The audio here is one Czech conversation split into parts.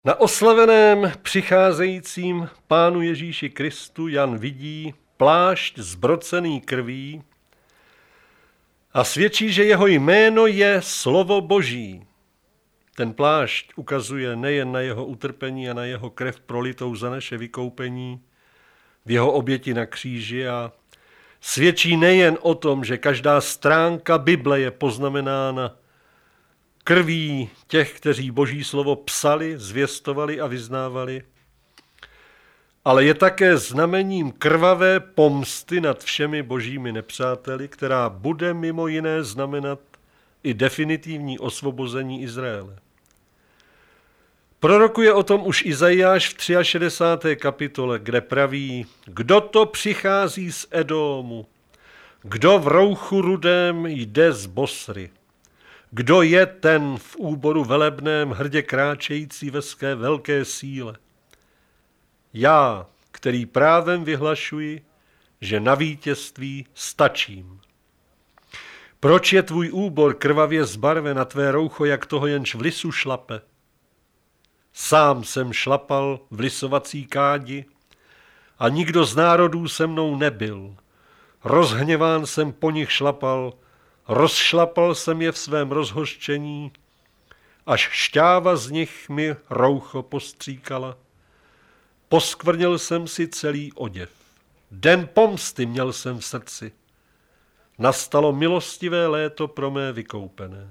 Na oslaveném přicházejícím Pánu Ježíši Kristu Jan vidí plášť zbrocený krví a svědčí, že jeho jméno je Slovo Boží. Ten plášť ukazuje nejen na jeho utrpení a na jeho krev prolitou za naše vykoupení, v jeho oběti na kříži a svědčí nejen o tom, že každá stránka Bible je poznamenána krví těch, kteří Boží slovo psali, zvěstovali a vyznávali, ale je také znamením krvavé pomsty nad všemi božími nepřáteli, která bude mimo jiné znamenat i definitivní osvobození Izraele. Prorokuje o tom už Izajáš v 63. kapitole, kde praví: Kdo to přichází z Edomu? Kdo v rouchu rudém jde z Bosry? Kdo je ten v úboru velebném hrdě kráčející ve své velké síle? Já, který právem vyhlašuji, že na vítězství stačím. Proč je tvůj úbor krvavě zbarven a tvé roucho jak toho, jenž v lisu šlape? Sám jsem šlapal v lisovací kádi a nikdo z národů se mnou nebyl. Rozhněván jsem po nich šlapal, rozšlapal jsem je v svém rozhořčení, až šťáva z nich mi roucho postříkala. Poskvrnil jsem si celý oděv. Den pomsty měl jsem v srdci. Nastalo milostivé léto pro mé vykoupené.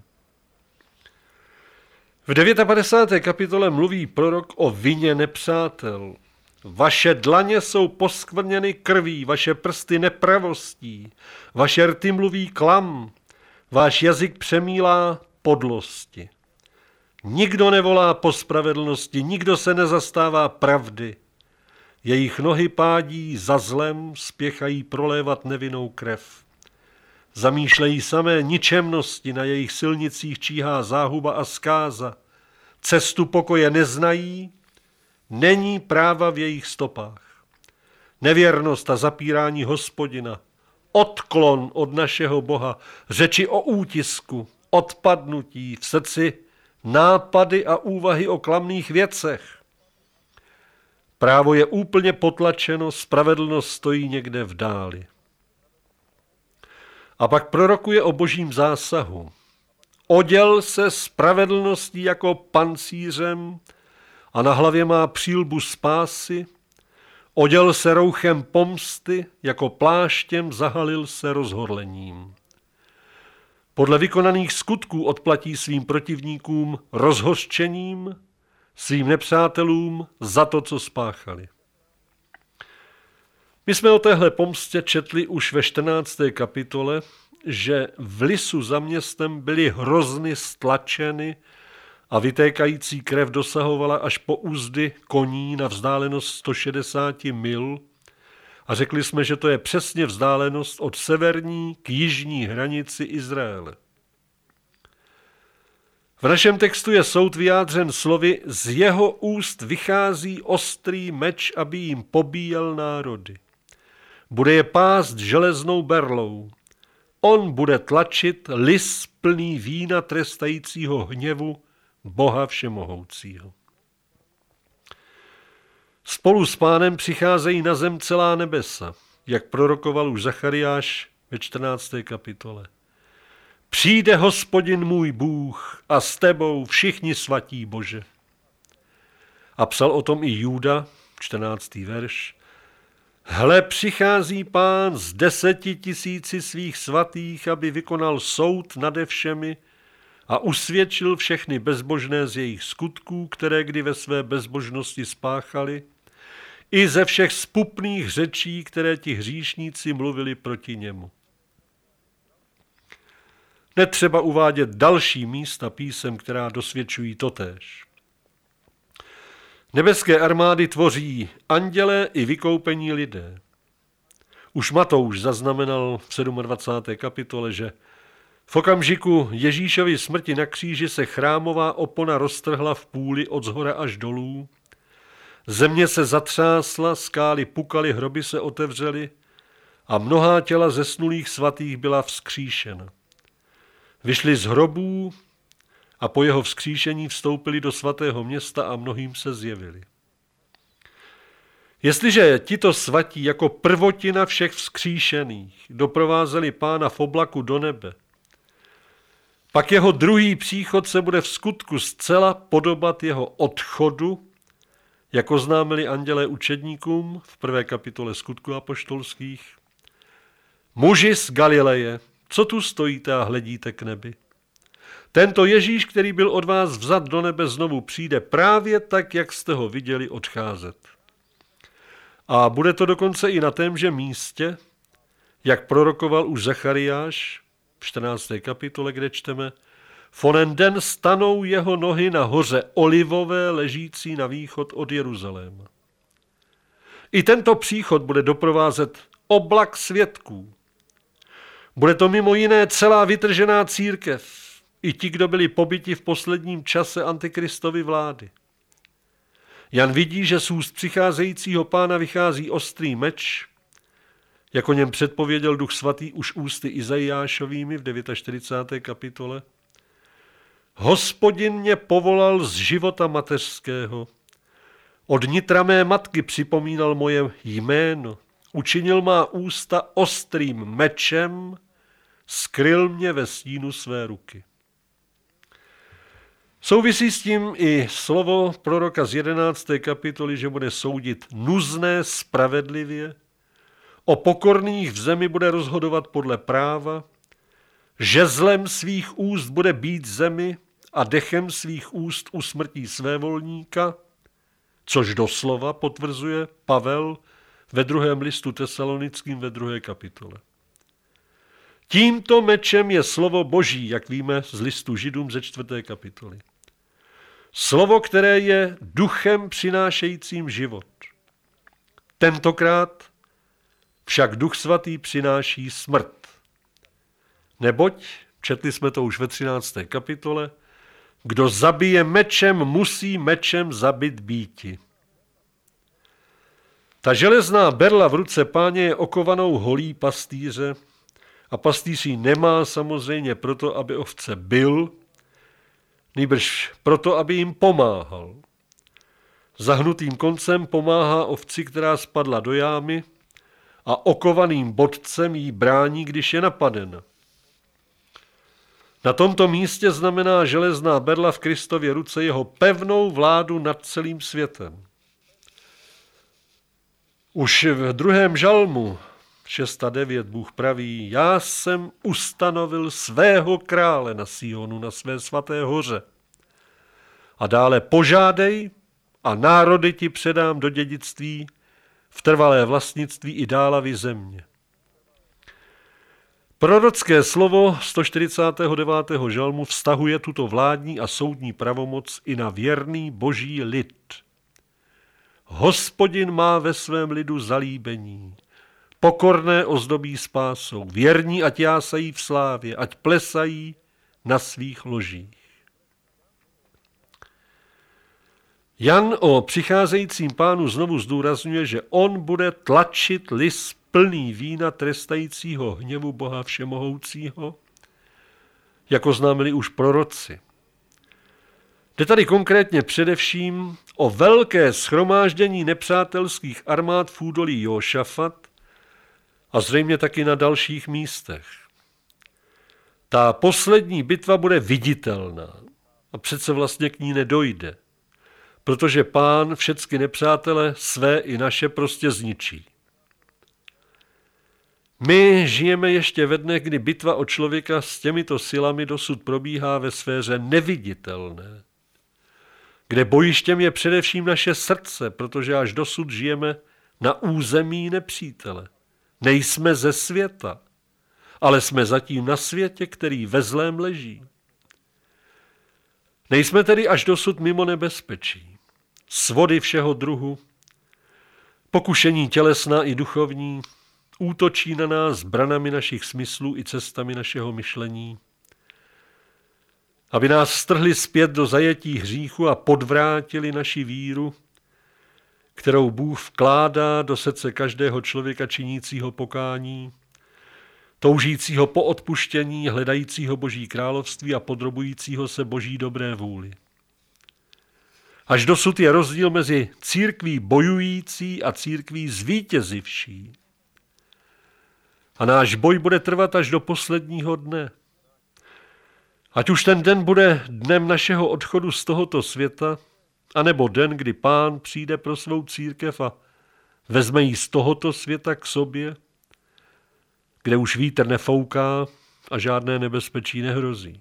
V 59. kapitole mluví prorok o vině nepřátel. Vaše dlaně jsou poskvrněny krví, vaše prsty nepravostí, vaše rty mluví klam, váš jazyk přemílá podlosti. Nikdo nevolá po spravedlnosti, nikdo se nezastává pravdy. Jejich nohy pádí za zlem, spěchají prolévat nevinnou krev. Zamýšlejí samé ničemnosti, na jejich silnicích číhá záhuba a zkáza. Cestu pokoje neznají, není práva v jejich stopách. Nevěrnost a zapírání Hospodina, odklon od našeho Boha, řeči o útisku, odpadnutí v srdci, nápady a úvahy o klamných věcech. Právo je úplně potlačeno, spravedlnost stojí někde v dáli. A pak prorokuje o božím zásahu. Oděl se spravedlností jako pancířem a na hlavě má přílbu spásy. Oděl se rouchem pomsty, jako pláštěm zahalil se rozhorlením. Podle vykonaných skutků odplatí svým protivníkům rozhořčením, svým nepřátelům za to, co spáchali. My jsme o téhle pomstě četli už ve 14. kapitole, že v lisu za městem byly hrozny stlačeny a vytékající krev dosahovala až po uzdy koní na vzdálenost 160 mil a řekli jsme, že to je přesně vzdálenost od severní k jižní hranici Izraele. V našem textu je soud vyjádřen slovy: z jeho úst vychází ostrý meč, aby jim pobíjel národy. Bude je pást železnou berlou. On bude tlačit lis plný vína trestajícího hněvu Boha všemohoucího. Spolu s Pánem přicházejí na zem celá nebesa, jak prorokoval už Zachariáš ve 14. kapitole. Přijde Hospodin můj Bůh a s tebou všichni svatí Bože. A psal o tom i Juda, 14. verš. Hle, přichází Pán s 10 000 svých svatých, aby vykonal soud nade všemi a usvědčil všechny bezbožné z jejich skutků, které kdy ve své bezbožnosti spáchali, i ze všech zpupných řečí, které ti hříšníci mluvili proti němu. Netřeba uvádět další místa písem, která dosvědčují totéž. Nebeské armády tvoří andělé i vykoupení lidé. Už Matouš zaznamenal v 27. kapitole, že v okamžiku Ježíšovy smrti na kříži se chrámová opona roztrhla v půli od zhora až dolů, země se zatřásla, skály pukaly, hroby se otevřely a mnohá těla zesnulých svatých byla vzkříšena. Vyšli z hrobů a po jeho vzkříšení vstoupili do svatého města a mnohým se zjevili. Jestliže tito svatí jako prvotina všech vzkříšených doprovázeli Pána v oblaku do nebe, pak jeho druhý příchod se bude v skutku zcela podobat jeho odchodu, jak oznámili andělé učedníkům v 1. kapitole Skutků apoštolských. Muži z Galileje, co tu stojíte a hledíte k nebi? Tento Ježíš, který byl od vás vzat do nebe, znovu přijde právě tak, jak jste ho viděli odcházet. A bude to dokonce i na témže místě, jak prorokoval už Zachariáš v 14. kapitole, kde čteme: v onen den stanou jeho nohy na hoře Olivové, ležící na východ od Jeruzaléma. I tento příchod bude doprovázet oblak svědků. Bude to mimo jiné celá vytržená církev, i ti, kdo byli pobiti v posledním čase Antikristovy vlády. Jan vidí, že z úst přicházejícího Pána vychází ostrý meč, jako něm předpověděl Duch svatý už ústy Izajášovými v 49. kapitole. Hospodin mě povolal z života mateřského. Od nitra mé matky připomínal moje jméno. Učinil má ústa ostrým mečem, skryl mě ve stínu své ruky. Souvisí s tím i slovo proroka z 11. kapitoly, že bude soudit nuzné spravedlivě, o pokorných v zemi bude rozhodovat podle práva, žezlem svých úst bude bít zemi a dechem svých úst usmrtí svévolníka, což doslova potvrzuje Pavel ve 2. listu Tesalonickým ve 2. kapitole. Tímto mečem je slovo Boží, jak víme z listu Židům ze 4. kapitoly. Slovo, které je duchem přinášejícím život. Tentokrát však Duch svatý přináší smrt. Neboť, četli jsme to už ve 13. kapitole, kdo zabije mečem, musí mečem zabit býti. Ta železná berla v ruce Páně je okovanou holí pastýře a pastýř ji nemá samozřejmě proto, aby ovce bil, nýbrž proto, aby jim pomáhal. Zahnutým koncem pomáhá ovci, která spadla do jámy, a okovaným bodcem jí brání, když je napadena. Na tomto místě znamená železná berla v Kristově ruce jeho pevnou vládu nad celým světem. Už v 2. žalmu 6:9 Bůh praví: já jsem ustanovil svého krále na Sionu, na své svaté hoře. A dále: požádej a národy ti předám do dědictví, v trvalé vlastnictví i dálavy země. Prorocké slovo 149. žalmu vztahuje tuto vládní a soudní pravomoc i na věrný boží lid. Hospodin má ve svém lidu zalíbení. Pokorné ozdobí spásou. Věrní ať jásají v slávě, ať plesají na svých ložích. Jan o přicházejícím Pánu znovu zdůrazňuje, že on bude tlačit lis plný vína trestajícího hněvu Boha všemohoucího, jako známili už proroci. Jde tady konkrétně především o velké shromáždění nepřátelských armád v údolí Jóšafat a zřejmě taky na dalších místech. Ta poslední bitva bude viditelná a přece vlastně k ní nedojde, protože Pán všechny nepřátele své i naše prostě zničí. My žijeme ještě ve dnech, kdy bitva o člověka s těmito silami dosud probíhá ve sféře neviditelné, kde bojištěm je především naše srdce, protože až dosud žijeme na území nepřítele. Nejsme ze světa, ale jsme zatím na světě, který ve zlém leží. Nejsme tedy až dosud mimo nebezpečí. Svody všeho druhu, pokušení tělesná i duchovní, útočí na nás branami našich smyslů i cestami našeho myšlení, aby nás strhli zpět do zajetí hříchu a podvrátili naši víru, kterou Bůh vkládá do srdce každého člověka činícího pokání, toužícího po odpuštění, hledajícího Boží království a podrobujícího se Boží dobré vůli. Až dosud je rozdíl mezi církví bojující a církví zvítězivší. A náš boj bude trvat až do posledního dne. Ať už ten den bude dnem našeho odchodu z tohoto světa, anebo den, kdy Pán přijde pro svou církev a vezme ji z tohoto světa k sobě, kde už vítr nefouká a žádné nebezpečí nehrozí.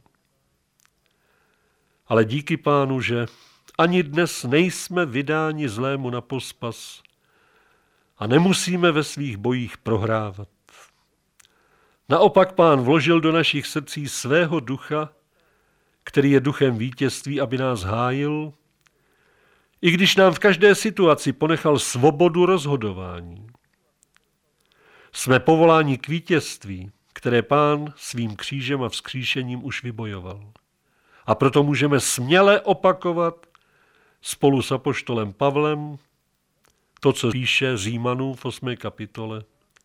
Ale díky Pánu, že ani dnes nejsme vydáni zlému na pospas a nemusíme ve svých bojích prohrávat. Naopak Pán vložil do našich srdcí svého ducha, který je duchem vítězství, aby nás hájil, i když nám v každé situaci ponechal svobodu rozhodování. Jsme povoláni k vítězství, které Pán svým křížem a vzkříšením už vybojoval. A proto můžeme směle opakovat spolu s apoštolem Pavlem to, co píše Římanům v 8. kapitole.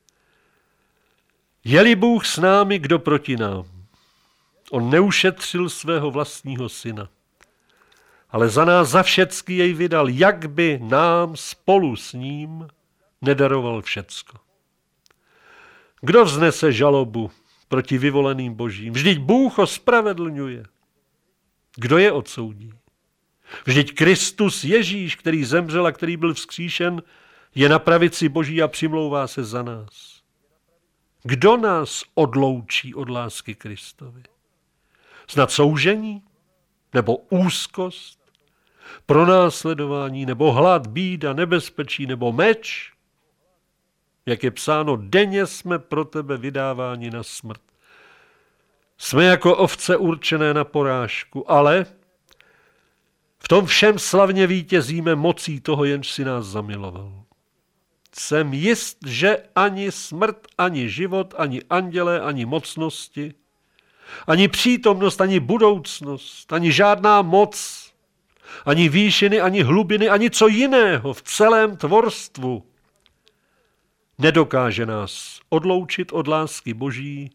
Je-li Bůh s námi, kdo proti nám? On neušetřil svého vlastního syna, ale za nás za všecky jej vydal, jak by nám spolu s ním nedaroval všecko. Kdo vznese žalobu proti vyvoleným Božím? Vždyť Bůh ho spravedlňuje. Kdo je odsoudí? Vždyť Kristus Ježíš, který zemřel a který byl vzkříšen, je na pravici Boží a přimlouvá se za nás. Kdo nás odloučí od lásky Kristovi? Snad soužení? Nebo úzkost? Pronásledování? Nebo hlad, bída, nebezpečí? Nebo meč? Jak je psáno, denně jsme pro tebe vydáváni na smrt. Jsme jako ovce určené na porážku, ale v tom všem slavně vítězíme mocí toho, jenž si nás zamiloval. Jsem jist, že ani smrt, ani život, ani andělé, ani mocnosti, ani přítomnost, ani budoucnost, ani žádná moc, ani výšiny, ani hlubiny, ani co jiného v celém tvorstvu nedokáže nás odloučit od lásky Boží,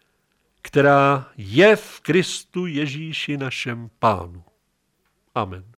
která je v Kristu Ježíši našem Pánu. Amen.